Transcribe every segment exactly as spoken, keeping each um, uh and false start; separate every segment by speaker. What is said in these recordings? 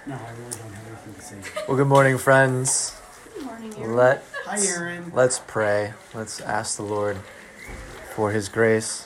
Speaker 1: No, I really don't have anything to say.
Speaker 2: Well, good morning, friends.
Speaker 3: Good morning, Aaron.
Speaker 2: Let,
Speaker 1: Hi, Aaron.
Speaker 2: Let's pray. Let's ask the Lord for His grace.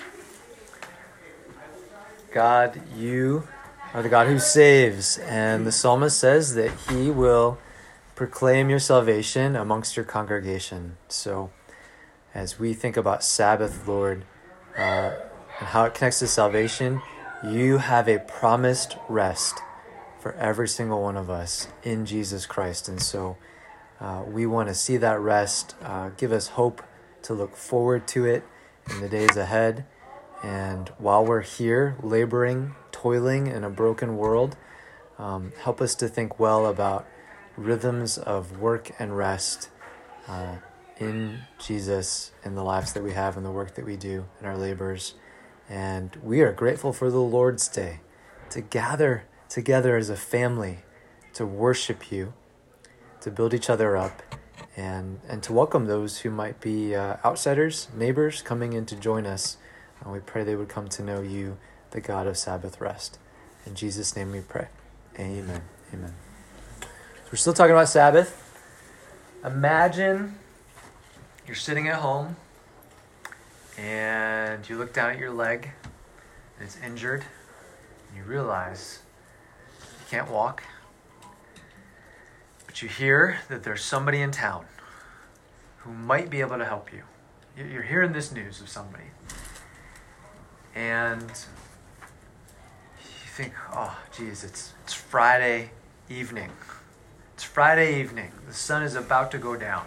Speaker 2: God, you are the God who saves, and the psalmist says that He will proclaim your salvation amongst your congregation. So, as we think about Sabbath, Lord, uh, and how it connects to salvation, you have a promised rest for every single one of us in Jesus Christ. And so uh, we want to see that rest. Uh, give us hope to look forward to it in the days ahead. And while we're here laboring, toiling in a broken world, um, help us to think well about rhythms of work and rest uh, in Jesus, in the lives that we have and the work that we do in our labors. And we are grateful for the Lord's Day to gather together as a family to worship you, to build each other up, and, and to welcome those who might be uh, outsiders, neighbors coming in to join us. And we pray they would come to know you, the God of Sabbath rest. In Jesus' name we pray. Amen. Amen. So we're still talking about Sabbath. Imagine you're sitting at home and you look down at your leg and it's injured, and you realize you can't walk, but you hear that there's somebody in town who might be able to help you. You're hearing this news of somebody, and you think, oh, geez, it's it's Friday evening. It's Friday evening. The sun is about to go down.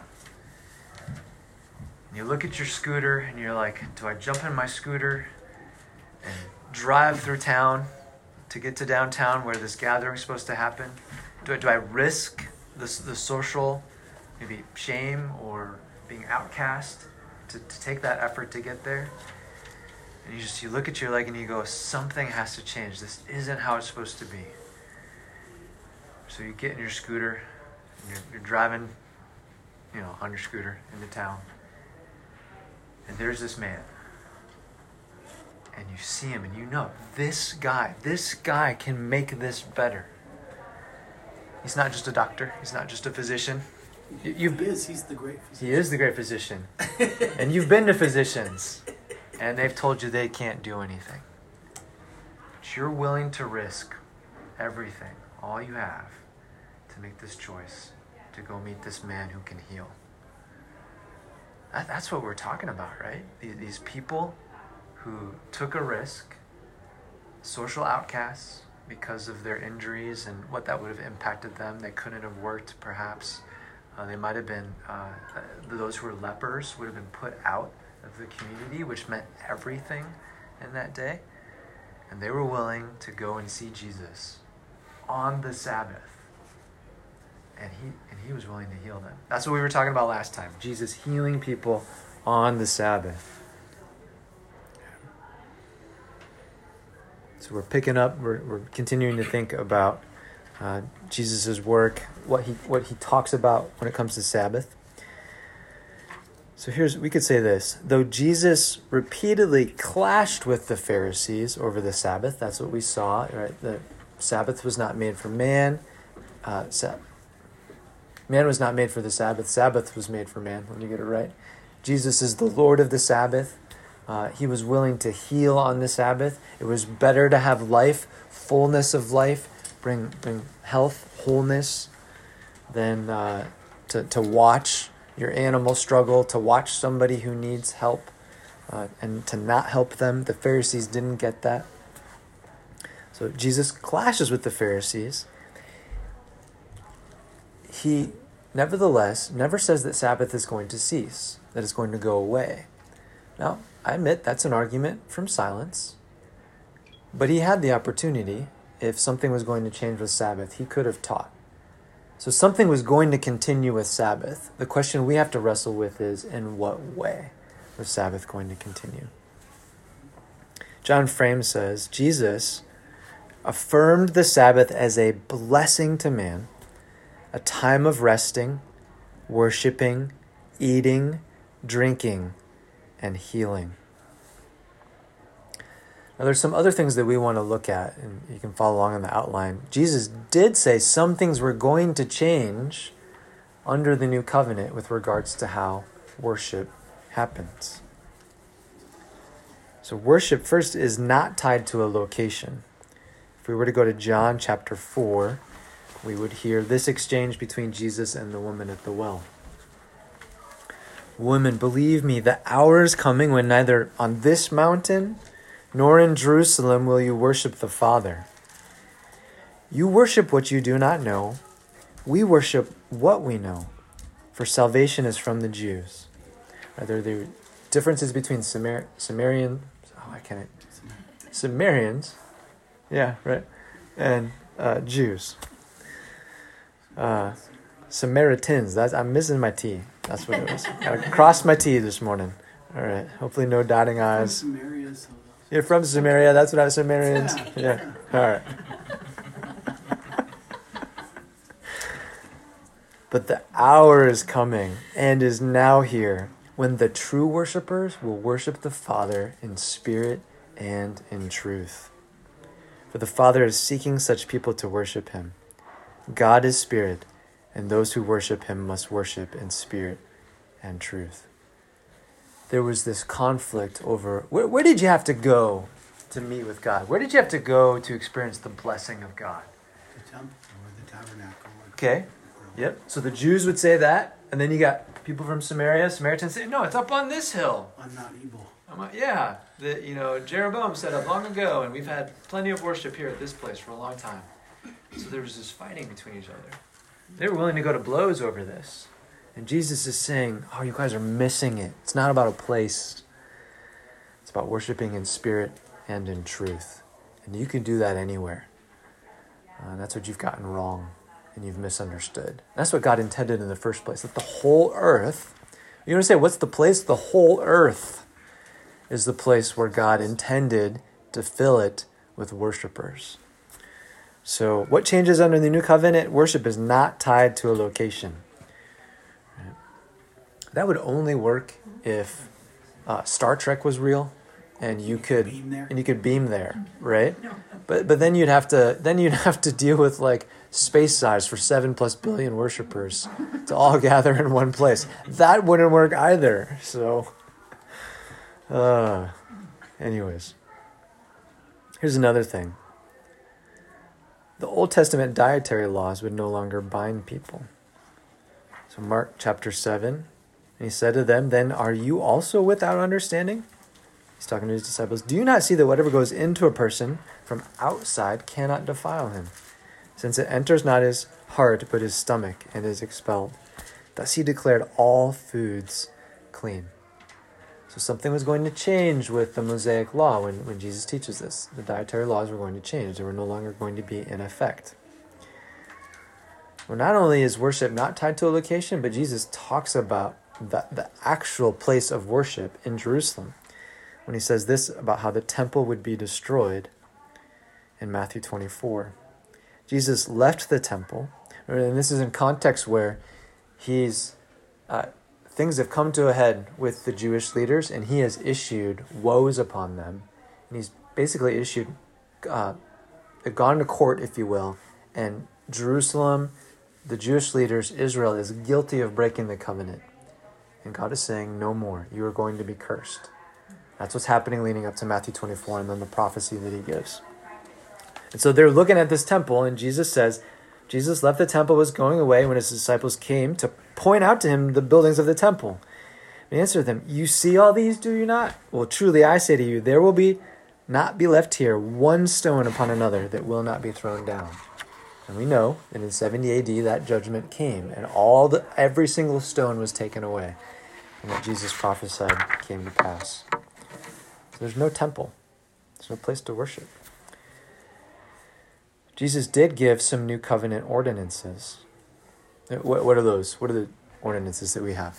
Speaker 2: And you look at your scooter and you're like, do I jump in my scooter and drive through town to get to downtown where this gathering is supposed to happen? Do I, do I risk the, the social, maybe shame or being outcast to, to take that effort to get there? And you just, you look at your leg and you go, something has to change. This isn't how it's supposed to be. So you get in your scooter and you're, you're driving, you know, on your scooter into town. And there's this man. And you see him and you know, this guy, this guy can make this better. He's not just a doctor. He's not just a physician. You've,
Speaker 1: he is. He's the great physician.
Speaker 2: He is the great physician. And you've been to physicians. And they've told you they can't do anything. But you're willing to risk everything, all you have, to make this choice, to go meet this man who can heal. That, that's what we're talking about, right? These, these people who took a risk, social outcasts because of their injuries and what that would have impacted them. They couldn't have worked, perhaps. Uh, they might have been, uh, those who were lepers would have been put out of the community, which meant everything in that day. And they were willing to go and see Jesus on the Sabbath. And he and he was willing to heal them. That's what we were talking about last time. Jesus healing people on the Sabbath. So we're picking up, we're, we're continuing to think about uh, Jesus' work, what he what he talks about when it comes to Sabbath. So here's, we could say this. Though Jesus repeatedly clashed with the Pharisees over the Sabbath, that's what we saw, right? The Sabbath was not made for man. Uh, sa- man was not made for the Sabbath. Sabbath was made for man. Let me get it right. Jesus is the Lord of the Sabbath. Uh, he was willing to heal on the Sabbath. It was better to have life, fullness of life, bring bring health, wholeness, than uh, to, to watch your animal struggle, to watch somebody who needs help, uh, and to not help them. The Pharisees didn't get that. So Jesus clashes with the Pharisees. He, nevertheless, never says that Sabbath is going to cease, that it's going to go away. Now, I admit that's an argument from silence, but he had the opportunity. If something was going to change with Sabbath, he could have taught. So something was going to continue with Sabbath. The question we have to wrestle with is, in what way was Sabbath going to continue? John Frame says, Jesus affirmed the Sabbath as a blessing to man, a time of resting, worshiping, eating, drinking, and healing. Now, there's some other things that we want to look at, and you can follow along in the outline. Jesus did say some things were going to change under the new covenant with regards to how worship happens. So worship, first, is not tied to a location. If we were to go to John chapter four, we would hear this exchange between Jesus and the woman at the well. Woman, believe me, the hour is coming when neither on this mountain nor in Jerusalem will you worship the Father. You worship what you do not know. We worship what we know, for salvation is from the Jews. Are there the differences between Samar- Samarian, oh, I can't, Samaritans, yeah, right, and uh, Jews. Uh, Samaritans, that's, I'm missing my T. That's what it was. I crossed my T this morning. All right, hopefully no dotting I's.
Speaker 1: Samaria, so
Speaker 2: You're from Samaria, that's what I was, Samaritans. Yeah, all right. But the hour is coming and is now here when the true worshipers will worship the Father in spirit and in truth. For the Father is seeking such people to worship him. God is spirit, and those who worship him must worship in spirit and truth. There was this conflict over, where, where did you have to go to meet with God? Where did you have to go to experience the blessing of God?
Speaker 1: the temple or the tabernacle.
Speaker 2: Okay. Yep. So the Jews would say that, and then you got people from Samaria, Samaritans say, no, it's up on this hill.
Speaker 1: I'm not evil.
Speaker 2: I'm like, yeah, the, you know, Jeroboam set up long ago, and we've had plenty of worship here at this place for a long time. So there was this fighting between each other. They were willing to go to blows over this. And Jesus is saying, oh, you guys are missing it. It's not about a place. It's about worshiping in spirit and in truth. And you can do that anywhere. Uh, and that's what you've gotten wrong and you've misunderstood. That's what God intended in the first place. That the whole earth, you're going to say, what's the place? The whole earth is the place where God intended to fill it with worshipers. So what changes under the new covenant? Worship is not tied to a location. That would only work if uh, Star Trek was real, and you could
Speaker 1: Beam there?
Speaker 2: and you could beam there, right? But but then you'd have to then you'd have to deal with like space size for seven plus billion worshipers to all gather in one place. That wouldn't work either. So, uh, anyways, here's another thing. The Old Testament dietary laws would no longer bind people. So Mark chapter seven. And he said to them, then are you also without understanding? He's talking to his disciples. Do you not see that whatever goes into a person from outside cannot defile him, since it enters not his heart but his stomach and is expelled? Thus he declared all foods clean. So something was going to change with the Mosaic law when, when Jesus teaches this. The dietary laws were going to change. They were no longer going to be in effect. Well, not only is worship not tied to a location, but Jesus talks about the, the actual place of worship in Jerusalem when he says this about how the temple would be destroyed in Matthew twenty-four. Jesus left the temple, and this is in context where he's uh, things have come to a head with the Jewish leaders, and he has issued woes upon them, and he's basically issued uh, gone to court, if you will, and Jerusalem, the Jewish leaders, Israel, is guilty of breaking the covenant. And God is saying, no more. You are going to be cursed. That's what's happening leading up to Matthew twenty-four and then the prophecy that he gives. And so they're looking at this temple, and Jesus says, Jesus left the temple, was going away when his disciples came to point out to him the buildings of the temple. And he answered them, you see all these, do you not? Well, truly I say to you, there will be not be left here one stone upon another that will not be thrown down. And we know that in seventy A D that judgment came, and all the every single stone was taken away, and what Jesus prophesied came to pass. So there's no temple. There's no place to worship. Jesus did give some new covenant ordinances. What, what are those? What are the ordinances that we have?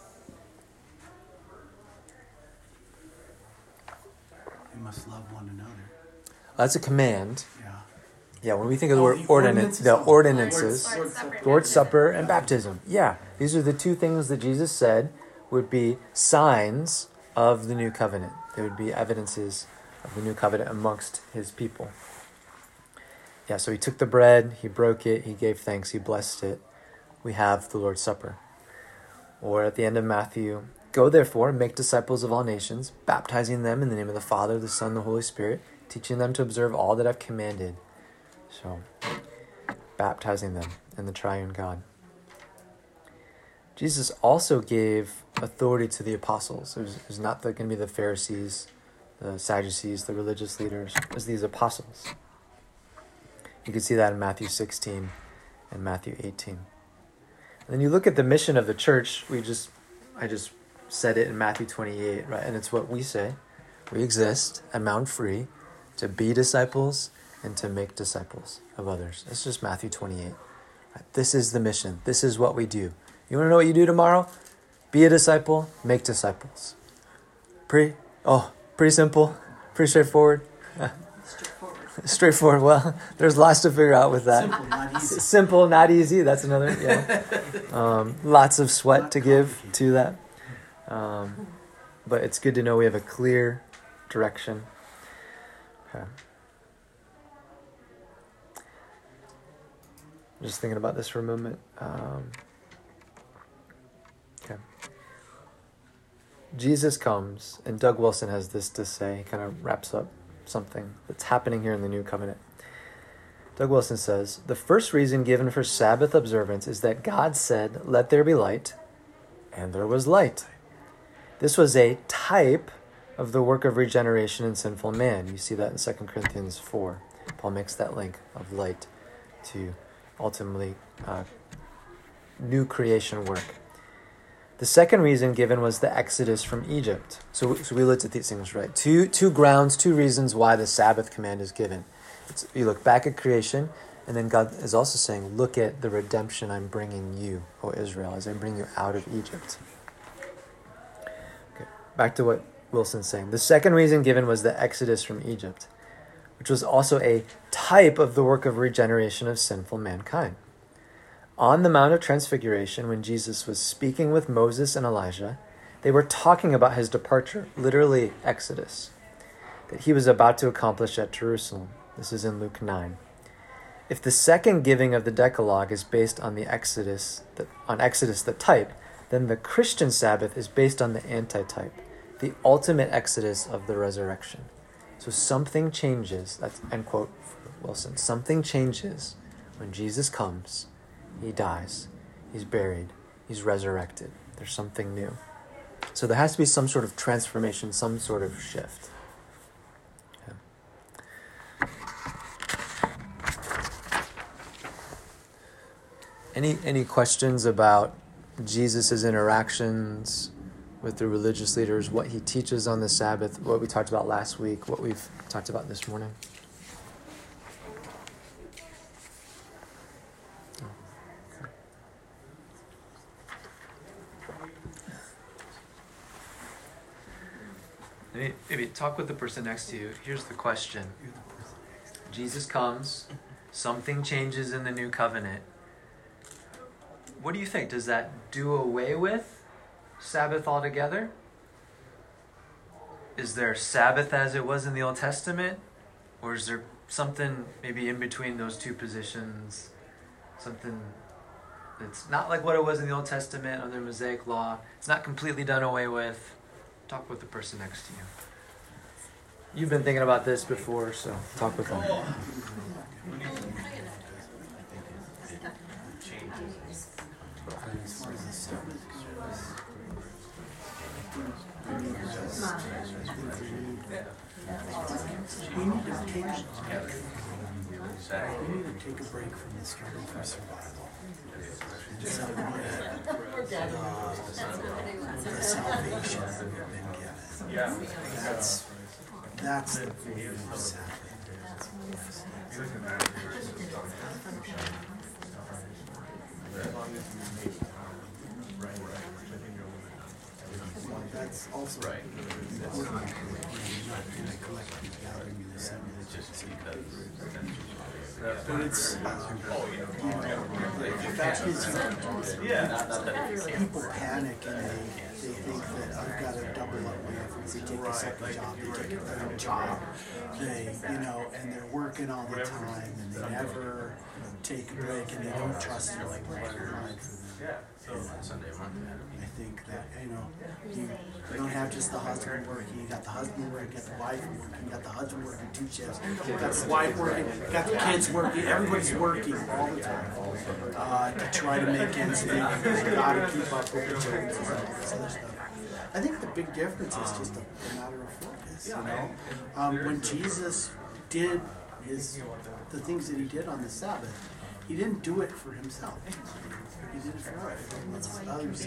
Speaker 1: You must love one another.
Speaker 2: That's a command.
Speaker 1: Yeah.
Speaker 2: Yeah, when we think of the
Speaker 1: Oh,
Speaker 2: word
Speaker 1: the
Speaker 2: ordinance,
Speaker 1: ordinances.
Speaker 2: the
Speaker 1: Oh,
Speaker 2: ordinances,
Speaker 3: Lord's Supper.
Speaker 2: Lord's Supper and baptism. Yeah, these are the two things that Jesus said would be signs of the new covenant. They would be evidences of the new covenant amongst his people. Yeah, so he took the bread, he broke it, he gave thanks, he blessed it. We have the Lord's Supper. Or at the end of Matthew, go therefore, make disciples of all nations, baptizing them in the name of the Father, the Son, and the Holy Spirit, teaching them to observe all that I've commanded. So, baptizing them in the triune God. Jesus also gave authority to the apostles. It was, it was not going to be the Pharisees, the Sadducees, the religious leaders. It was these apostles. You can see that in Matthew sixteen and Matthew eighteen. And then you look at the mission of the church. We just, I just said it in Matthew twenty-eight, right? And it's what we say. We exist at Mount Free to be disciples and to make disciples of others. It's just Matthew twenty-eight. Right? This is the mission. This is what we do. You want to know what you do tomorrow? Be a disciple, make disciples. Pretty, oh, pretty simple, pretty straightforward.
Speaker 3: Straightforward.
Speaker 2: Straightforward. Well, there's lots to figure out with that.
Speaker 1: Simple, not easy.
Speaker 2: Simple, not easy. That's another, yeah. Um, lots of sweat to give to that. Um, but it's good to know we have a clear direction. Okay. Just thinking about this for a moment. Um, okay. Jesus comes, and Doug Wilson has this to say. He kind of wraps up something that's happening here in the New Covenant. Doug Wilson says, the first reason given for Sabbath observance is that God said, let there be light, and there was light. This was a type of the work of regeneration in sinful man. You see that in Second Corinthians four. Paul makes that link of light to ultimately uh, new creation work. The second reason given was the exodus from Egypt. So, so we looked at these things, right? Two, two grounds, two reasons why the Sabbath command is given. It's, you look back at creation, and then God is also saying, look at the redemption I'm bringing you, O Israel, as I bring you out of Egypt. Okay, back to what Wilson's saying. The second reason given was the exodus from Egypt, which was also a type of the work of regeneration of sinful mankind. On the Mount of Transfiguration, when Jesus was speaking with Moses and Elijah, they were talking about his departure, literally Exodus, that he was about to accomplish at Jerusalem. This is in Luke nine. If the second giving of the Decalogue is based on the Exodus, the, on Exodus the type, then the Christian Sabbath is based on the antitype, the ultimate Exodus of the resurrection. So something changes, that's end quote for Wilson, something changes when Jesus comes. He dies, he's buried, he's resurrected. There's something new. So there has to be some sort of transformation, some sort of shift. Yeah. Any any questions about Jesus' interactions with the religious leaders, what he teaches on the Sabbath, what we talked about last week, what we've talked about this morning? Maybe, maybe talk with the person next to you. Here's the question. Jesus comes, something changes in the new covenant. What do you think? Does that do away with Sabbath altogether? Is there Sabbath as it was in the Old Testament? Or is there something maybe in between those two positions? Something that's not like what it was in the Old Testament under Mosaic law. It's not completely done away with. Talk with the person next to you. You've been thinking about this before, so talk with them.
Speaker 1: We need to take, we need to take a break from the struggle for survival. To celebrate uh, the salvation that we've been given. That's, that's the point of Sabbath. That's also right. Important in a collective gathering in the assembly. But it's, uh, fact is, people panic and they, they think that I've got to double up my efforts. They take a second job, they take a third job, they, you know, and they're working all the time and they never take a break and they don't trust you like what you're like for them. I think that, you know, you, you don't have just the husband working, you got the husband working, you got the wife working, you got the husband working two shifts, you got the wife working, you got the kids working, everybody's working all the time uh, to try to make ends meet. You gotta keep up with the children and all this other stuff. I think the big difference is just a, a matter of focus, you know. Um, when Jesus did his the things that he did on the Sabbath, he didn't do it for himself. He did it for others.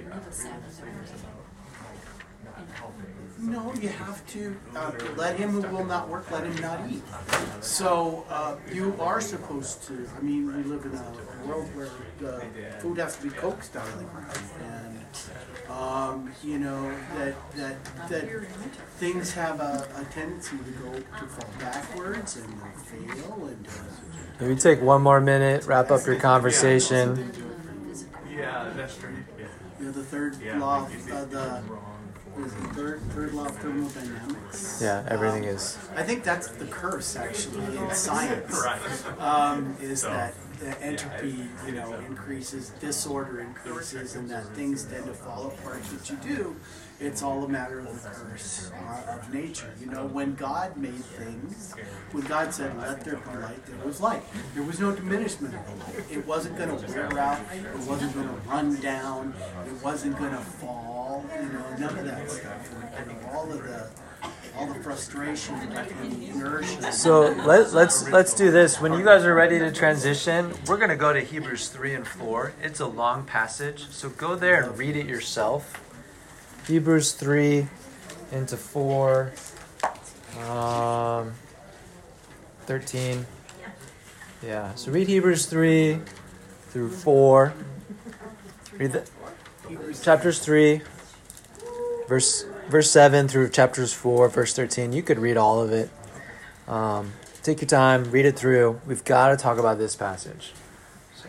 Speaker 1: No, you have to uh, let him who will not work, let him not eat. So uh, you are supposed to. I mean, we live in a world where the food has to be coaxed out of the ground, and um, you know that that that things have a, a tendency to go to fall backwards and fail. And uh,
Speaker 2: maybe take one more minute, wrap up your conversation.
Speaker 3: Yeah, that's true. Yeah.
Speaker 1: You know, the third law, of, uh, the, is the third third law of thermodynamics.
Speaker 2: Yeah, everything
Speaker 1: um,
Speaker 2: is.
Speaker 1: I think that's the curse, actually, in science. Um, is that the entropy, you know, increases, disorder increases, and that things tend to fall apart. That you do, it's all a matter of the curse uh, of nature. You know, when God made things, when God said, "Let there be light," there was light. There was no diminishment of the light. It wasn't going to wear out. It wasn't going to run down. It wasn't going to fall. You know, none of that stuff. You know, all of the all the frustration and the inertia.
Speaker 2: So let, let's let's do this. When you guys are ready to transition, we're going to go to Hebrews three and four. It's a long passage, so go there and read it yourself. Hebrews three into four, um, thirteen. Yeah, so read Hebrews three through four. Read the, chapters three, verse verse seven through chapters four, verse thirteen. You could read all of it. Um, take your time, read it through. We've got to talk about this passage. So.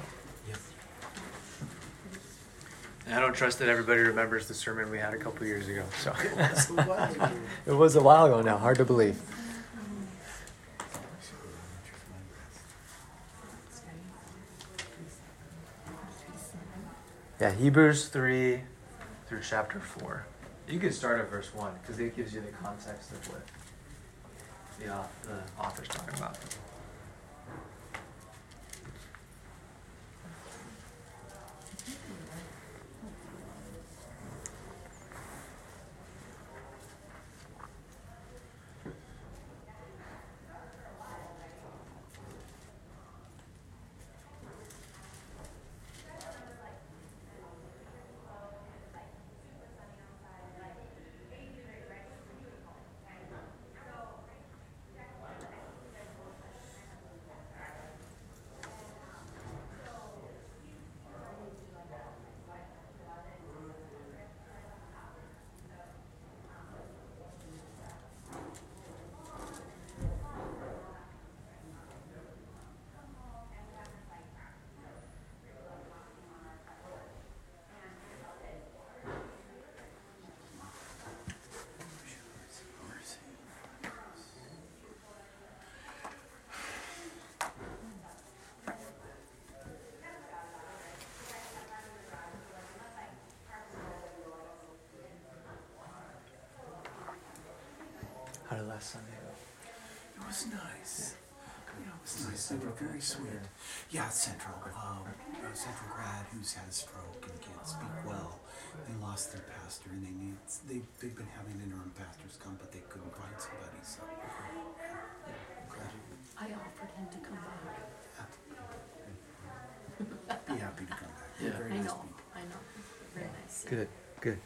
Speaker 2: And I don't trust that everybody remembers the sermon we had a couple years ago. So it was a while ago now. Hard to believe. Yeah, Hebrews three through chapter four. You could start at verse one because it gives you the context of what the, uh, the author's talking about. How did last Sunday go?
Speaker 1: It was nice. Yeah, it was nice. They were very sweet. Yeah, Central. Um, a Central grad who's had a stroke and can't speak well. They lost their pastor, and they need. They they've been having interim pastors come, but they couldn't find somebody. So,
Speaker 4: I offered him to come back.
Speaker 1: be happy to come back.
Speaker 2: Yeah.
Speaker 1: Very
Speaker 4: I
Speaker 1: nice
Speaker 4: know,
Speaker 1: people.
Speaker 4: I know. Very nice.
Speaker 2: Good, good.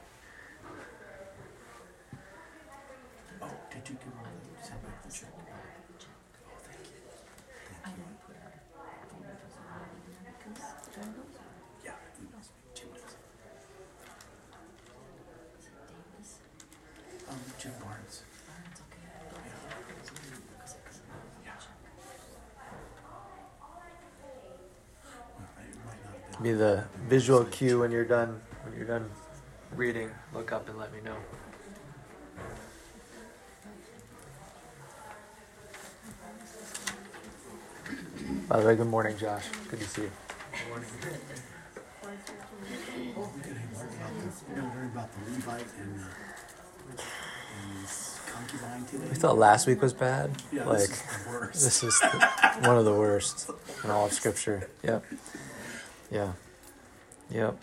Speaker 1: Oh, did you give them the send back the check? Oh, thank you.
Speaker 4: I didn't put her phone numbers on it because John knows her.
Speaker 1: Yeah, he knows me. Jim does.
Speaker 4: Is it Davis?
Speaker 1: Um, Jim Barnes.
Speaker 4: Barnes, okay. I don't know if it was me because it was
Speaker 1: Yeah.
Speaker 4: check.
Speaker 1: Well, I, my
Speaker 2: Be the visual cue when you're done. When you're done reading, look up and let me know. By the way, good morning, Josh. Good to see you.
Speaker 1: Good morning. We're going to learn about the Levite and, uh, and his concubine today.
Speaker 2: We thought last week was bad.
Speaker 1: Yeah,
Speaker 2: like
Speaker 1: this is the worst.
Speaker 2: This is the, one of the worst in all of Scripture. Yep. Yeah. Yep.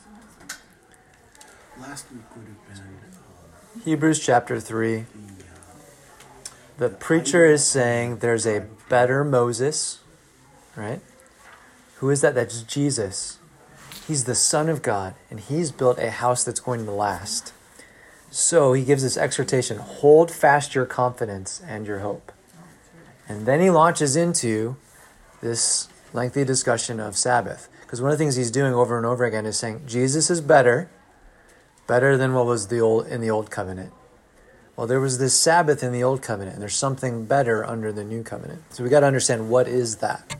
Speaker 1: Last week would have been um,
Speaker 2: Hebrews chapter three.
Speaker 1: the, uh,
Speaker 2: The preacher is saying there's a better Moses, right? Who is that? That's Jesus. He's the Son of God, and he's built a house that's going to last. So he gives this exhortation, hold fast your confidence and your hope. And then he launches into this lengthy discussion of Sabbath. Because one of the things he's doing over and over again is saying, Jesus is better, better than what was the old in the old covenant. Well, there was this Sabbath in the old covenant, and there's something better under the new covenant. So we got to understand, what is that?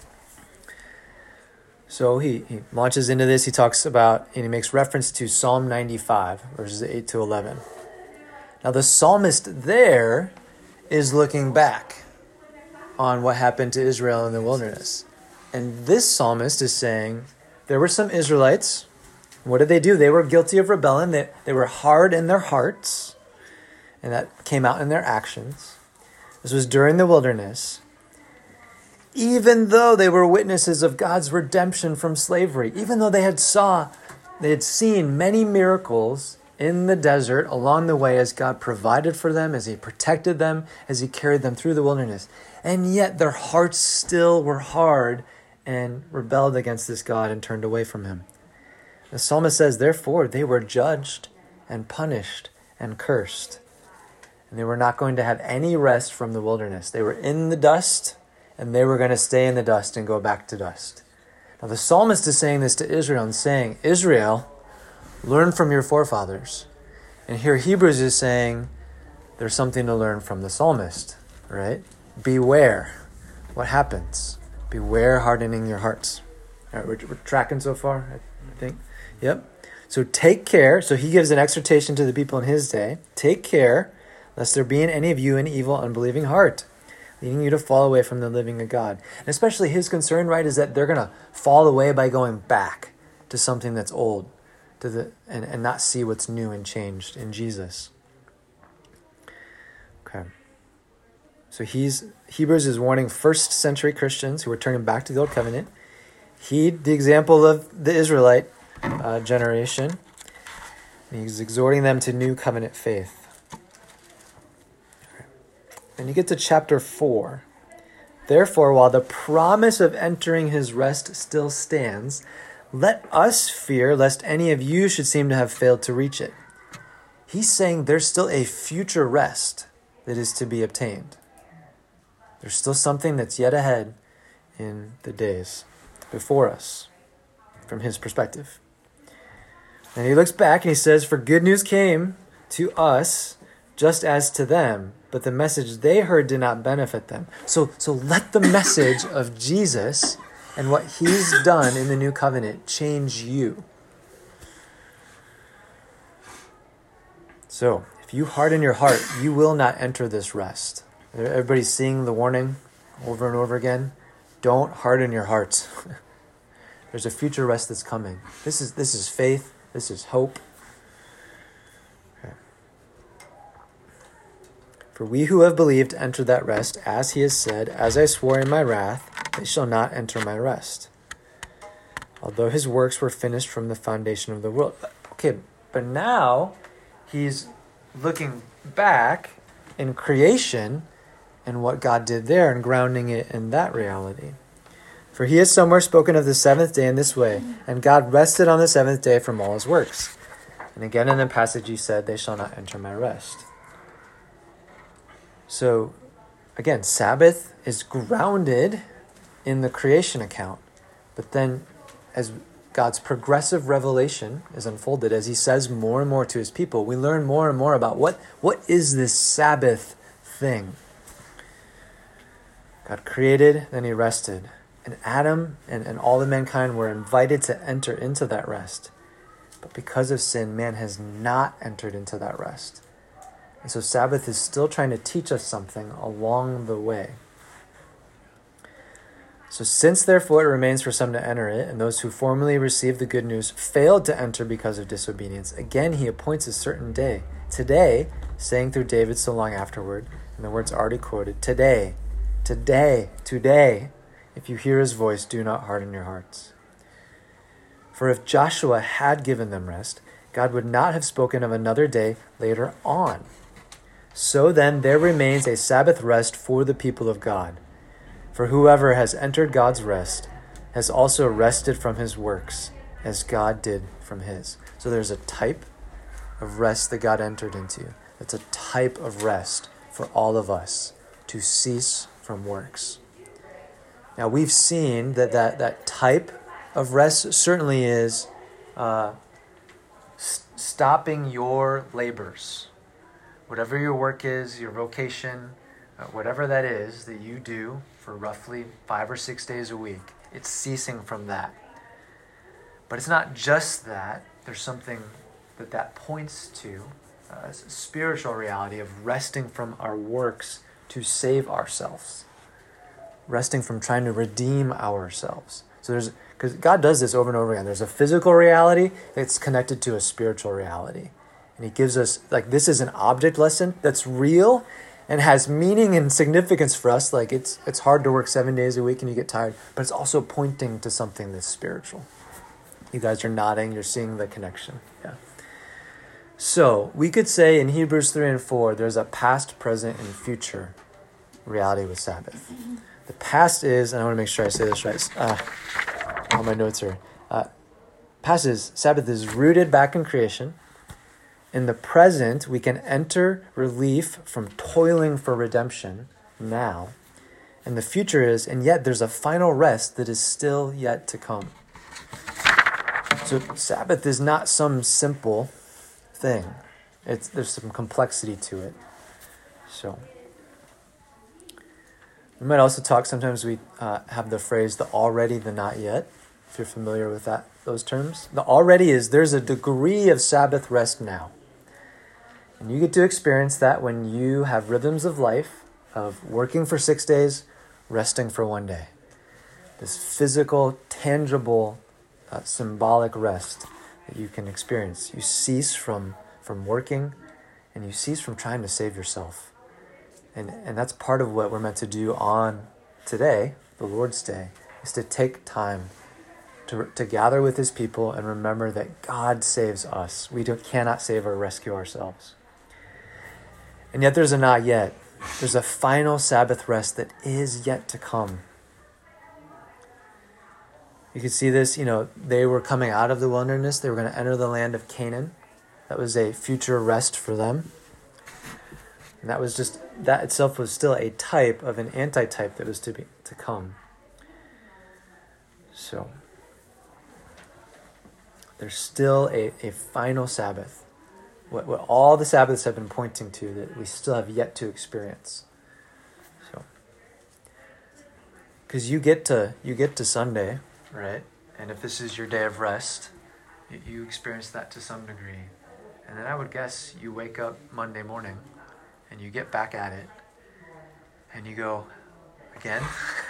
Speaker 2: So he, he launches into this. He talks about, and he makes reference to Psalm ninety-five, verses eight to eleven. Now, the psalmist there is looking back on what happened to Israel in the wilderness. And this psalmist is saying, there were some Israelites. What did they do? They were guilty of rebellion. They, they were hard in their hearts. And that came out in their actions. This was during the wilderness. Even though they were witnesses of God's redemption from slavery, even though they had saw, they had seen many miracles in the desert along the way as God provided for them, as he protected them, as he carried them through the wilderness. And yet their hearts still were hard and rebelled against this God and turned away from him. The psalmist says, therefore, they were judged and punished and cursed. And they were not going to have any rest from the wilderness. They were in the dust, and they were going to stay in the dust and go back to dust. Now the psalmist is saying this to Israel and saying, Israel, learn from your forefathers. And here Hebrews is saying there's something to learn from the psalmist, right? Beware what happens. Beware hardening your hearts. All right, we're, we're tracking so far, I think. Yep. So take care. So he gives an exhortation to the people in his day. Take care, lest there be in any of you an evil, unbelieving heart, leading you to fall away from the living of God. And especially his concern, right, is that they're going to fall away by going back to something that's old, to the and, and not see what's new and changed in Jesus. Okay. So he's Hebrews is warning first century Christians who are turning back to the old covenant. Heed the example of the Israelite uh, generation. And he's exhorting them to new covenant faith. And you get to chapter four. Therefore, while the promise of entering his rest still stands, let us fear lest any of you should seem to have failed to reach it. He's saying there's still a future rest that is to be obtained. There's still something that's yet ahead in the days before us, from his perspective. And he looks back and he says, for good news came to us just as to them, but the message they heard did not benefit them. So, so let the message of Jesus and what he's done in the new covenant change you. So, if you harden your heart, you will not enter this rest. Everybody's seeing the warning over and over again. Don't harden your hearts. There's a future rest that's coming. This is this is faith. This is hope. Okay. For we who have believed enter that rest, as he has said, as I swore in my wrath, they shall not enter my rest. Although his works were finished from the foundation of the world. Okay, but now he's looking back in creation and what God did there and grounding it in that reality. For he has somewhere spoken of the seventh day in this way, and God rested on the seventh day from all his works. And again in the passage he said, they shall not enter my rest. So, again, Sabbath is grounded in the creation account. But then as God's progressive revelation is unfolded, as he says more and more to his people, we learn more and more about what, what is this Sabbath thing. God created, then he rested. And Adam and, and all the mankind were invited to enter into that rest. But because of sin, man has not entered into that rest. And so Sabbath is still trying to teach us something along the way. So since therefore it remains for some to enter it, and those who formerly received the good news failed to enter because of disobedience, again he appoints a certain day. Today, saying through David so long afterward, and the words already quoted, today, today, today, if you hear his voice, do not harden your hearts. For if Joshua had given them rest, God would not have spoken of another day later on. So then there remains a Sabbath rest for the people of God. For whoever has entered God's rest has also rested from his works, as God did from his. So there's a type of rest that God entered into. It's a type of rest for all of us, to cease from works. Now we've seen that that, that type of rest certainly is uh, s- stopping your labors. Whatever your work is, your vocation, uh, whatever that is that you do for roughly five or six days a week, it's ceasing from that. But it's not just that. There's something that that points to, uh, a spiritual reality of resting from our works to save ourselves. Resting from trying to redeem ourselves. So there's, because God does this over and over again. There's a physical reality that's connected to a spiritual reality. And he gives us, like, this is an object lesson that's real and has meaning and significance for us. Like, it's it's hard to work seven days a week and you get tired, but it's also pointing to something that's spiritual. You guys are nodding, you're seeing the connection. Yeah. So we could say in Hebrews three and four, there's a past, present, and future reality with Sabbath. The past is, and I want to make sure I say this right, uh, all my notes are, uh, past is, Sabbath is rooted back in creation. In the present, we can enter relief from toiling for redemption now. And the future is, and yet there's a final rest that is still yet to come. So Sabbath is not some simple thing. It's there's some complexity to it. So we might also talk, sometimes we uh, have the phrase, the already, the not yet, if you're familiar with that, those terms. The already is, there's a degree of Sabbath rest now. And you get to experience that when you have rhythms of life, of working for six days, resting for one day. This physical, tangible, uh, symbolic rest that you can experience. You cease from, from working, and you cease from trying to save yourself. And, and that's part of what we're meant to do on today, the Lord's Day, is to take time to, to gather with his people and remember that God saves us. We don't, cannot save or rescue ourselves. And yet there's a not yet. There's a final Sabbath rest that is yet to come. You can see this, you know, they were coming out of the wilderness. They were going to enter the land of Canaan. That was a future rest for them. And that was just, that itself was still a type of an antitype that was to be to come. So there's still a, a final Sabbath. What, what all the Sabbaths have been pointing to that we still have yet to experience. So, because you get to you get to Sunday, right? And if this is your day of rest, you, you experience that to some degree. And then I would guess you wake up Monday morning, and you get back at it, and you go, again.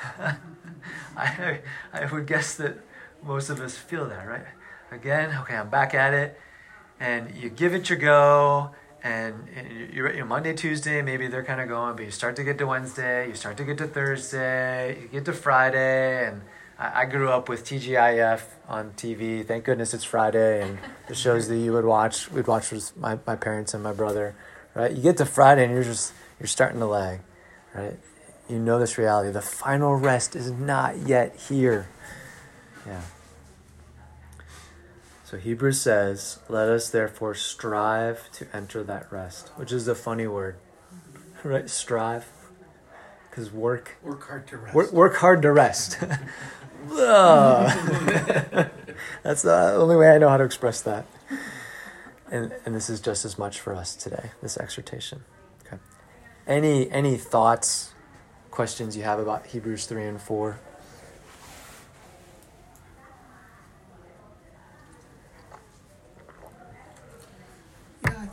Speaker 2: I I would guess that most of us feel that, right? Again, okay, I'm back at it. And you give it your go, and you're, you're Monday, Tuesday, maybe they're kind of going, but you start to get to Wednesday, you start to get to Thursday, you get to Friday, and I, I grew up with T G I F on T V. Thank goodness it's Friday, and the shows that you would watch, we'd watch with my, my parents and my brother, right? You get to Friday, and you're just, you're starting to lag, right? You know this reality. The final rest is not yet here. Yeah. So Hebrews says, let us therefore strive to enter that rest, which is a funny word, right? Strive, because work.
Speaker 1: Work hard to rest.
Speaker 2: Work, work hard to rest. That's the only way I know how to express that. And and this is just as much for us today, this exhortation. Okay. Any any thoughts, questions you have about Hebrews three and four?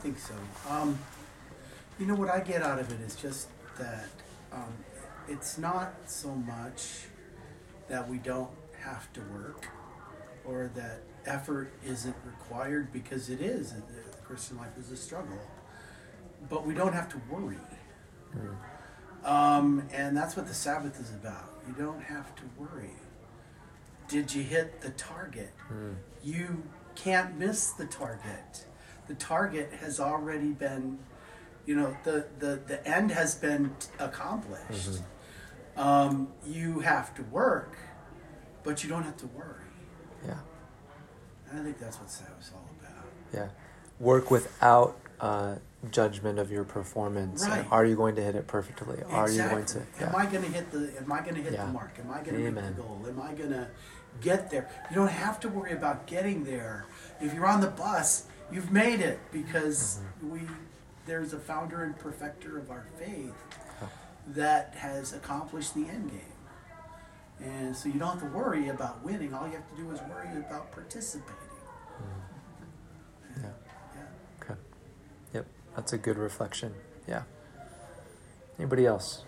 Speaker 1: think so. Um, you know what I get out of it is just that um, it's not so much that we don't have to work or that effort isn't required, because it is. The Christian life is a struggle. But we don't have to worry. Mm. Um, and that's what the Sabbath is about. You don't have to worry. Did you hit the target? Mm. You can't miss the target. The target has already been, you know, the, the, the end has been accomplished. Mm-hmm. Um, you have to work, but you don't have to worry.
Speaker 2: Yeah.
Speaker 1: And I think that's what Sabbath's all about.
Speaker 2: Yeah. Work without uh, judgment of your performance.
Speaker 1: Right.
Speaker 2: Are you going to hit it perfectly?
Speaker 1: Exactly.
Speaker 2: Are you going to? Yeah.
Speaker 1: Am I going to hit the? Am I going to hit
Speaker 2: yeah.
Speaker 1: the mark? Am I going to
Speaker 2: Amen.
Speaker 1: hit the goal? Am I going to get there? You don't have to worry about getting there. If you're on the bus, you've made it, because mm-hmm. we there's a founder and perfecter of our faith oh. that has accomplished the end game. And so you don't have to worry about winning. All you have to do is worry about participating.
Speaker 2: Mm. Yeah.
Speaker 1: Yeah.
Speaker 2: Okay. Yep. That's a good reflection. Yeah. Anybody else?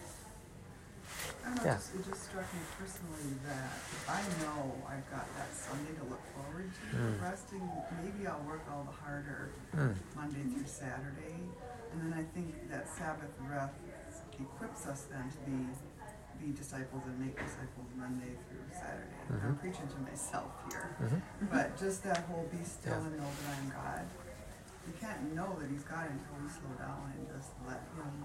Speaker 4: I don't know,
Speaker 2: Yeah.
Speaker 4: it, just, it just struck me personally that I know I've got that Sunday to look forward to. Mm. Resting, maybe I'll work all the harder mm. Monday through Saturday. And then I think that Sabbath rest equips us then to be be disciples and make disciples Monday through Saturday. Mm-hmm. I'm preaching to myself here. Mm-hmm. But just that whole be still yeah. and know that I'm God. You can't know that he's God until we slow down and just let him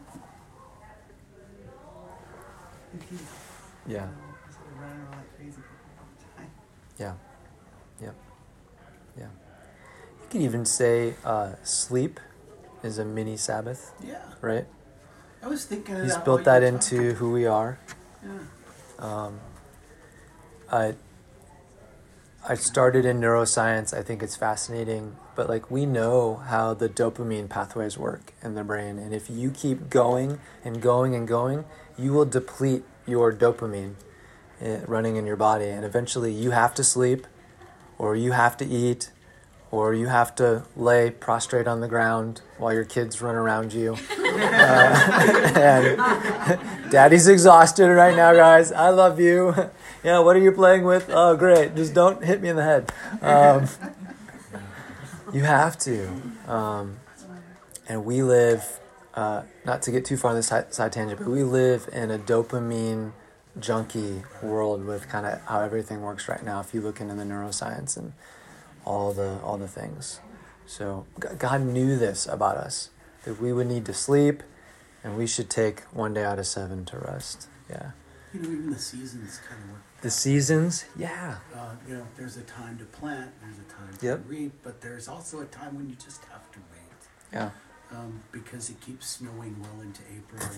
Speaker 4: infuse us.
Speaker 2: Yeah.
Speaker 4: You know, instead of running around like crazy people all the time.
Speaker 2: Yeah. Yep. Yeah. You could even say uh, sleep is a mini Sabbath.
Speaker 1: Yeah.
Speaker 2: Right?
Speaker 1: I was thinking of
Speaker 2: He's
Speaker 1: that
Speaker 2: built
Speaker 1: that
Speaker 2: into who we are.
Speaker 1: Yeah.
Speaker 2: Um, I I started in neuroscience. I think it's fascinating, but like we know how the dopamine pathways work in the brain, and if you keep going and going and going, you will deplete your dopamine uh, running in your body, and eventually you have to sleep, or you have to eat, or you have to lay prostrate on the ground while your kids run around you. Uh, and Daddy's exhausted right now, guys. I love you. Yeah, what are you playing with? Oh, great. Just don't hit me in the head. Um, you have to. Um, and we live, uh, not to get too far on this side, side tangent, but we live in a dopamine junkie world with kind of how everything works right now if you look into the neuroscience and all the all the things. So God knew this about us, that we would need to sleep, and we should take one day out of seven to rest. Yeah.
Speaker 1: You know, even the seasons kind of work.
Speaker 2: The seasons, yeah.
Speaker 1: Uh, you know, there's a time to plant, there's a time to
Speaker 2: yep.
Speaker 1: reap, but there's also a time when you just have to wait.
Speaker 2: Yeah.
Speaker 1: Um, because it keeps snowing well into April.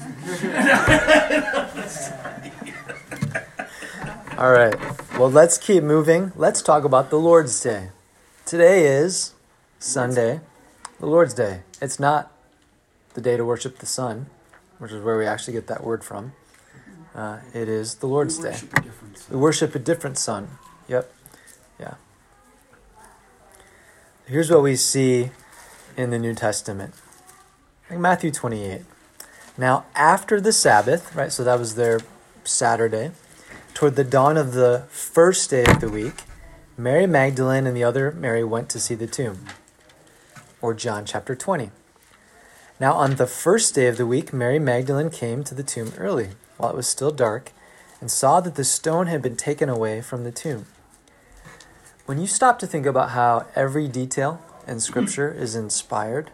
Speaker 1: And
Speaker 2: All right. Well, let's keep moving. Let's talk about the Lord's Day. Today is Sunday, the Lord's Day. It's not the day to worship the sun, which is where we actually get that word from. Uh, it is the Lord's
Speaker 1: we
Speaker 2: Day.
Speaker 1: Worship a different sun.
Speaker 2: We worship a different sun. Yep. Yeah. Here's what we see in the New Testament. Like Matthew twenty-eight. Now, after the Sabbath, right, so that was their Saturday, toward the dawn of the first day of the week, Mary Magdalene and the other Mary went to see the tomb. Or John chapter twenty. Now, on the first day of the week, Mary Magdalene came to the tomb early, while it was still dark, and saw that the stone had been taken away from the tomb. When you stop to think about how every detail in Scripture is inspired,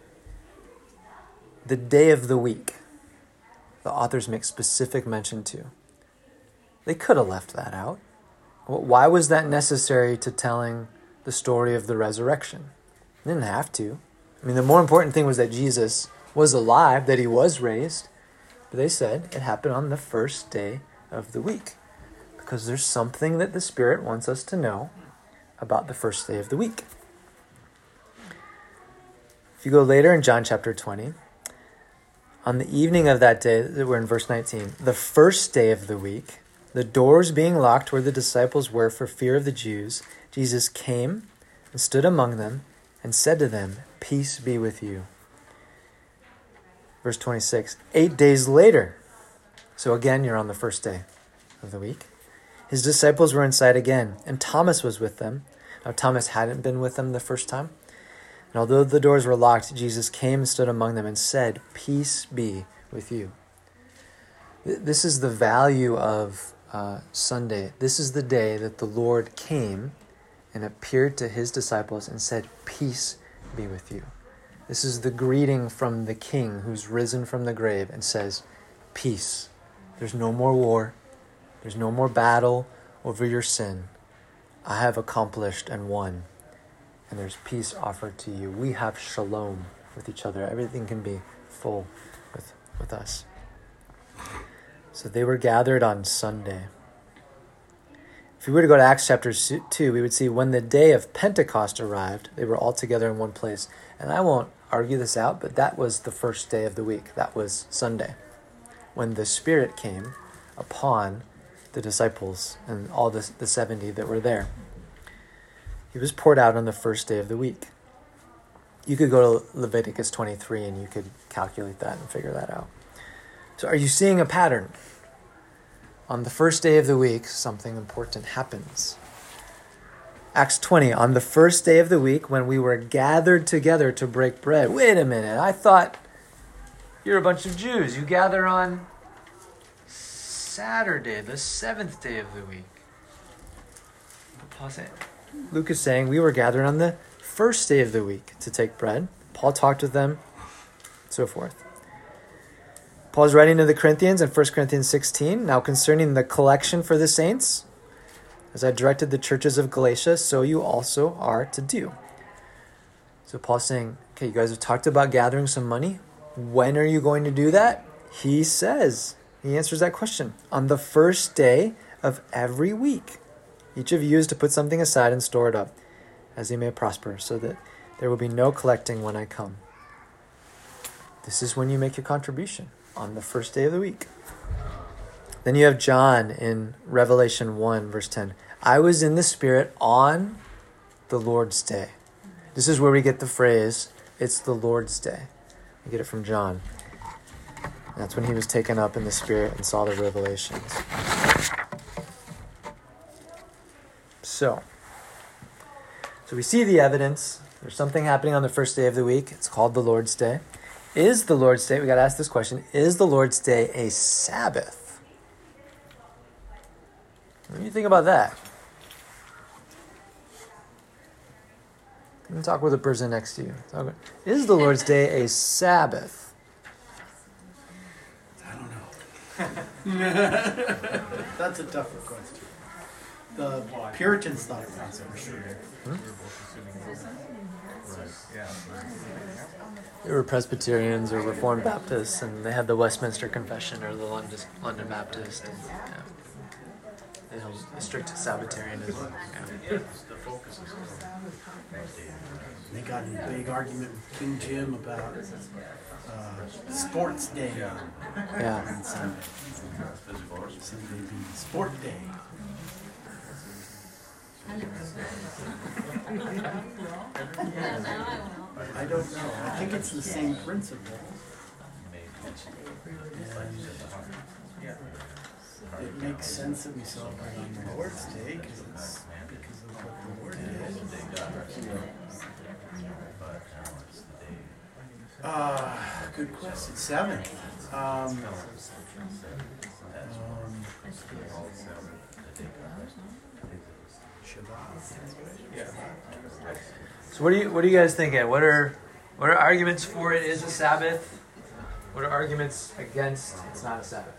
Speaker 2: the day of the week, the authors make specific mention to. They could have left that out. Why was that necessary to telling the story of the resurrection? They didn't have to. I mean, the more important thing was that Jesus was alive, that he was raised. But they said it happened on the first day of the week, because there's something that the Spirit wants us to know about the first day of the week. If you go later in John chapter twenty, on the evening of that day, we're in verse nineteen, the first day of the week, the doors being locked where the disciples were for fear of the Jews, Jesus came and stood among them and said to them, "Peace be with you." Verse twenty-six, eight days later, so again, you're on the first day of the week, his disciples were inside again, and Thomas was with them. Now, Thomas hadn't been with them the first time. And although the doors were locked, Jesus came and stood among them and said, "Peace be with you." This is the value of uh, Sunday. This is the day that the Lord came and appeared to his disciples and said, "Peace be with you." This is the greeting from the King who's risen from the grave and says, "Peace." There's no more war. There's no more battle over your sin. I have accomplished and won. And there's peace offered to you. We have shalom with each other. Everything can be full with, with us. So they were gathered on Sunday. If we were to go to Acts chapter two, we would see when the day of Pentecost arrived, they were all together in one place. And I won't argue this out, but that was the first day of the week. That was Sunday, when the Spirit came upon the disciples and all the, the seventy that were there. He was poured out on the first day of the week. You could go to Leviticus twenty-three and you could calculate that and figure that out. So are you seeing a pattern? On the first day of the week, something important happens. Acts twenty, on the first day of the week, when we were gathered together to break bread. Wait a minute, I thought you're a bunch of Jews. You gather on Saturday, the seventh day of the week. Paul saying, Luke is saying we were gathered on the first day of the week to take bread. Paul talked with them, so forth. Paul's writing to the Corinthians in First Corinthians sixteen. Now concerning the collection for the saints, as I directed the churches of Galatia, so you also are to do. So Paul's saying, okay, you guys have talked about gathering some money. When are you going to do that? He says, he answers that question. On the first day of every week. Each of you is to put something aside and store it up, as he may prosper, so that there will be no collecting when I come. This is when you make your contribution, on the first day of the week. Then you have John in Revelation one, verse ten. I was in the Spirit on the Lord's day. This is where we get the phrase, it's the Lord's day. We get it from John. That's when he was taken up in the Spirit and saw the revelations. So, so we see the evidence. There's something happening on the first day of the week. It's called the Lord's Day. Is the Lord's Day, we got to ask this question, is the Lord's Day a Sabbath? What do you think about that? You can talk with the person next to you. Talk, is the Lord's Day a Sabbath?
Speaker 1: I don't know. That's a tougher question. The Puritans thought it was for sure.
Speaker 2: Hmm? They were Presbyterians or Reformed Baptists, and they had the Westminster Confession or the London, London Baptist. And, yeah. They held a strict Sabbatarianism. Yeah.
Speaker 1: They got in a big argument with King Jim about uh, sports day.
Speaker 2: Yeah.
Speaker 1: On Sunday. Sunday being sport day. I don't know. I think it's the same principle. And it makes sense that we celebrate on the Lord's Day because it's because of what the Lord did. Uh, good question. Seventh. Um, um,
Speaker 2: So what do you what are you guys thinking? What are what are arguments for it is a Sabbath? What are arguments against it's not a Sabbath?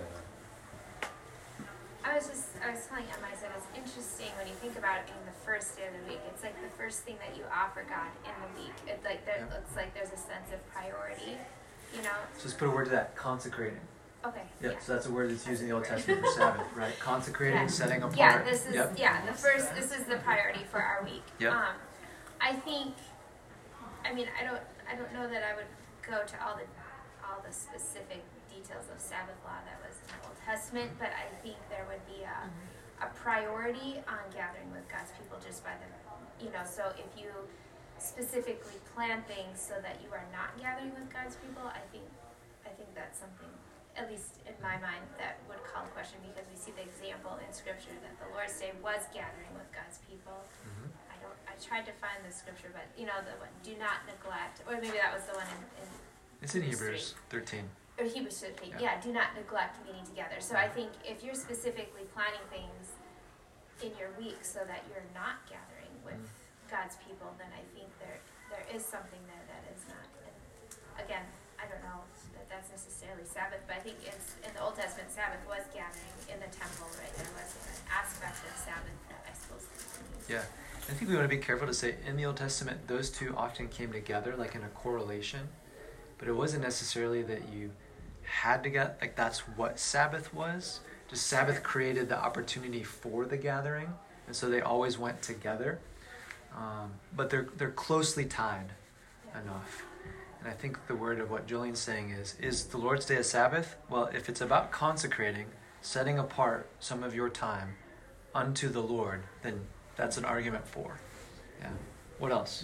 Speaker 5: I was just I was telling Emma, I said it's interesting when you think about it being the first day of the week. It's like the first thing that you offer God in the week. It like there
Speaker 2: Yeah.
Speaker 5: looks like there's a sense of priority, you know.
Speaker 2: Just put a word to that, consecrating.
Speaker 5: Okay.
Speaker 2: Yep,
Speaker 5: Yeah.
Speaker 2: so that's a word that's used in the Old Testament for Sabbath, right? Consecrating,
Speaker 5: Yeah.
Speaker 2: setting apart.
Speaker 5: Yeah, this is
Speaker 2: Yep.
Speaker 5: yeah, the first this is the priority for our week.
Speaker 2: Yep.
Speaker 5: Um I think I mean I don't I don't know that I would go to all the all the specific details of Sabbath law that was in the Old Testament, but I think there would be a a priority on gathering with God's people just by the you know, so if you specifically plan things so that you are not gathering with God's people, I think, I think that's something, at least in my mind, that would call in question, because we see the example in Scripture that the Lord's Day was gathering with God's people.
Speaker 2: Mm-hmm.
Speaker 5: I don't. I tried to find the Scripture, but you know the one, do not neglect, or maybe that was the one in. in
Speaker 2: It's in
Speaker 5: Hebrews
Speaker 2: Hebrews thirteen.
Speaker 5: Or Hebrews thirteen.
Speaker 2: Yeah.
Speaker 5: Yeah. Do not neglect meeting together. So I think if you're specifically planning things in your week so that you're not gathering with
Speaker 2: Mm.
Speaker 5: God's people, then I think there there is something there that is not. And again, I don't know that that's necessarily Sabbath, but I think it's, in the Old Testament, Sabbath was gathering in the temple, right? There was an aspect of Sabbath that I suppose continues.
Speaker 2: Yeah. I think we want to be careful to say in the Old Testament, those two often came together, like in a correlation. But it wasn't necessarily that you had to get, like that's what Sabbath was. Just Sabbath created the opportunity for the gathering. And so they always went together. Um, but they're they're closely tied
Speaker 5: Yeah.
Speaker 2: enough. And I think the word of what Jolene's saying is, is the Lord's Day a Sabbath? Well, if it's about consecrating, setting apart some of your time unto the Lord, then that's an argument for. Yeah. What else?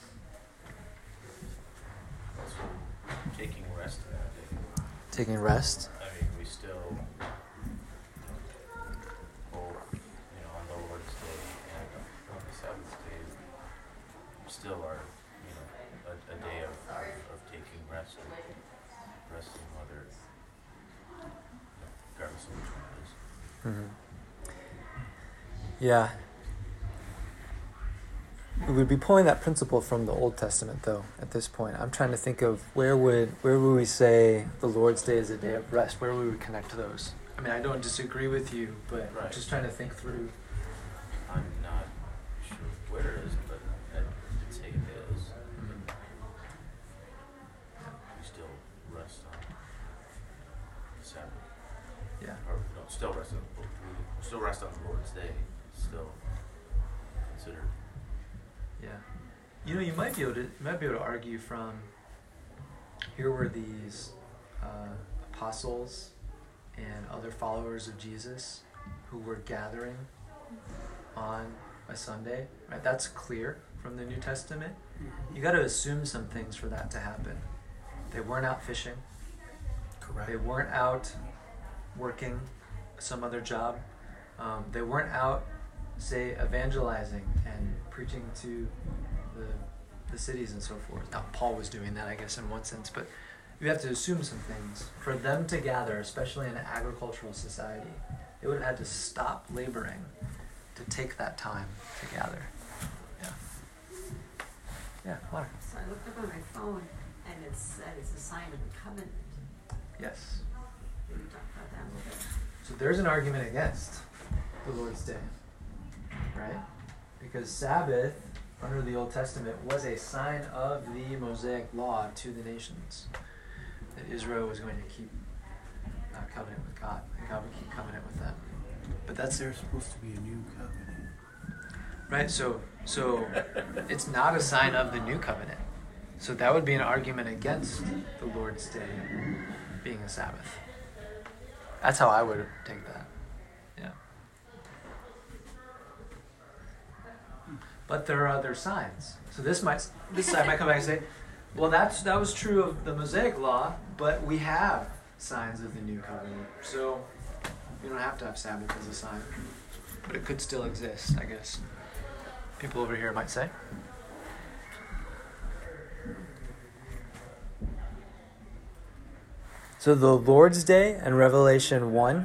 Speaker 6: Also, taking rest that day.
Speaker 2: Taking rest.
Speaker 6: I mean, we still hold, you know, on the Lord's Day and on the Sabbath day, still are, you know, a, a day of, of taking rest, and resting, whether, you know, regardless of which one it is.
Speaker 2: Mm-hmm. Yeah. We would be pulling that principle from the Old Testament, though. At this point, I'm trying to think of where would where would we say the Lord's Day is a day of rest? Where would we connect those? I mean, I don't disagree with you, but I'm
Speaker 6: Right.
Speaker 2: just trying to think through.
Speaker 6: I'm not sure where it is, but I did say it is.
Speaker 2: Mm-hmm.
Speaker 6: We still rest on the Sabbath.
Speaker 2: Yeah.
Speaker 6: Or we don't still rest on, we still rest on the Lord's Day. It's still considered.
Speaker 2: Yeah. You know, you might be able to you might be able to argue from here were these uh, apostles and other followers of Jesus who were gathering on a Sunday, right? That's clear from the New Testament. You got to assume some things for that to happen. They weren't out fishing.
Speaker 1: Correct.
Speaker 2: They weren't out working some other job. Um, they weren't out, say, evangelizing and preaching to the the cities and so forth. Now, Paul was doing that, I guess, in one sense, but you have to assume some things. For them to gather, especially in an agricultural society, they would have had to stop laboring to take that time to gather. Yeah. Yeah, Connor.
Speaker 7: So I looked up on my phone, and it said it's a sign of the covenant.
Speaker 2: Yes.
Speaker 7: Maybe talk about that a little bit.
Speaker 2: So there's an argument against the Lord's Day, right? Because Sabbath, under the Old Testament, was a sign of the Mosaic law to the nations. That Israel was going to keep uh, covenant with God, and God would keep covenant with them. But that's
Speaker 1: There's supposed to be a new covenant.
Speaker 2: right. So, so it's not a sign of the new covenant. So that would be an argument against the Lord's Day being a Sabbath. That's how I would take that. Yeah. But there are other signs. So this might this side might come back and say, well, that's that was true of the Mosaic law, but we have signs of the new covenant. So you don't have to have Sabbath as a sign. But it could still exist, I guess. People over here might say. So the Lord's Day in Revelation one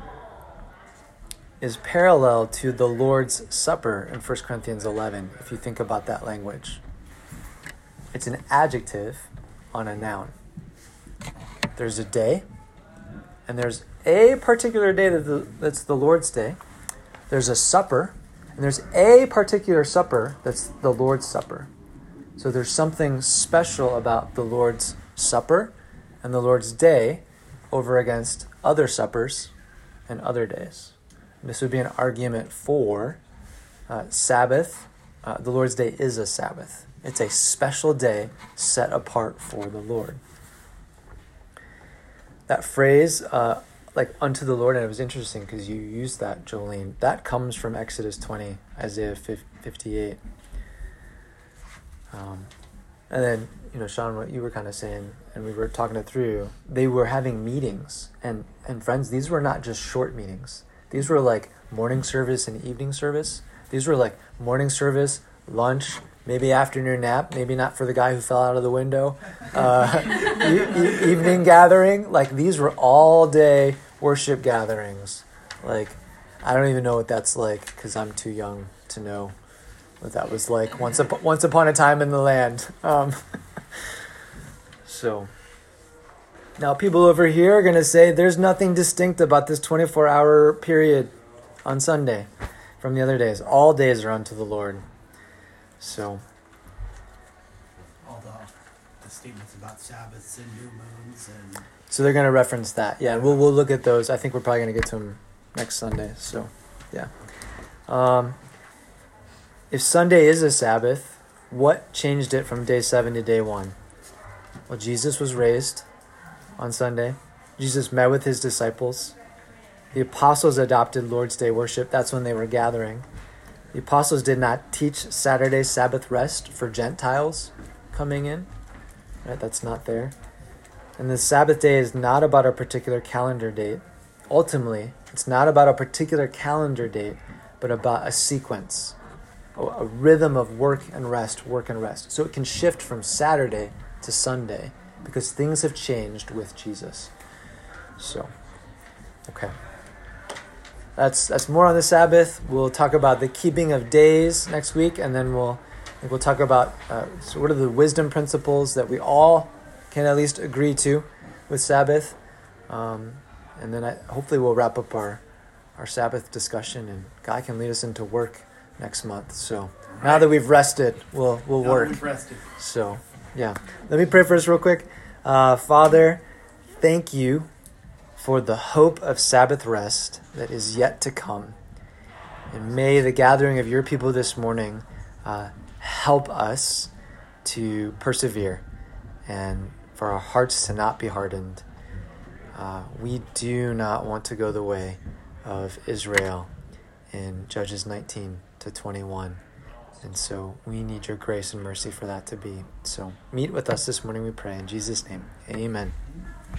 Speaker 2: is parallel to the Lord's Supper in First Corinthians eleven, if you think about that language. It's an adjective on a noun. There's a day, and there's a particular day that the, that's the Lord's Day. There's a supper, and there's a particular supper that's the Lord's Supper. So there's something special about the Lord's Supper and the Lord's Day over against other suppers and other days. This would be an argument for uh, Sabbath. Uh, the Lord's Day is a Sabbath. It's a special day set apart for the Lord. That phrase, uh, like unto the Lord, and it was interesting because you used that, Jolene. That comes from Exodus twenty, Isaiah fifty-eight. Um, and then, you know, Sean, what you were kind of saying, and we were talking it through, they were having meetings. And, and friends, these were not just short meetings. These were like morning service and evening service. These were like morning service, lunch, maybe afternoon nap, maybe not for the guy who fell out of the window, uh, e- e- evening gathering. Like, these were all day worship gatherings. Like, I don't even know what that's like because I'm too young to know what that was like once up, once upon a time in the land. Um, so now people over here are going to say there's nothing distinct about this twenty-four hour period on Sunday from the other days. All days are unto the Lord. So
Speaker 1: All the, the statements about Sabbaths and new moons and
Speaker 2: so they're going to reference that. Yeah, and we'll we'll look at those. I think we're probably going to get to them next Sunday. So, yeah. Um, if Sunday is a Sabbath, what changed it from day seven to day one? Well, Jesus was raised on Sunday. Jesus met with his disciples. The apostles adopted Lord's Day worship. That's when they were gathering. The apostles did not teach Saturday Sabbath rest for Gentiles coming in. Right? That's not there. And the Sabbath day is not about a particular calendar date. Ultimately, it's not about a particular calendar date, but about a sequence, a, a rhythm of work and rest, work and rest. So it can shift from Saturday to Sunday because things have changed with Jesus. So, okay. That's that's more on the Sabbath. We'll talk about the keeping of days next week, and then we'll I think we'll talk about uh, so what are the wisdom principles that we all can at least agree to with Sabbath. Um, and then I, hopefully we'll wrap up our, our Sabbath discussion, and God can lead us into work next month. So right. Now that we've rested, we'll we'll
Speaker 1: now
Speaker 2: work.
Speaker 1: We've rested.
Speaker 2: So yeah, let me pray for us real quick. Uh, Father, thank you for the hope of Sabbath rest that is yet to come. And may the gathering of your people this morning uh, help us to persevere and for our hearts to not be hardened. Uh, we do not want to go the way of Israel in Judges nineteen to twenty-one. And so we need your grace and mercy for that to be. So meet with us this morning, we pray. In Jesus' name, amen.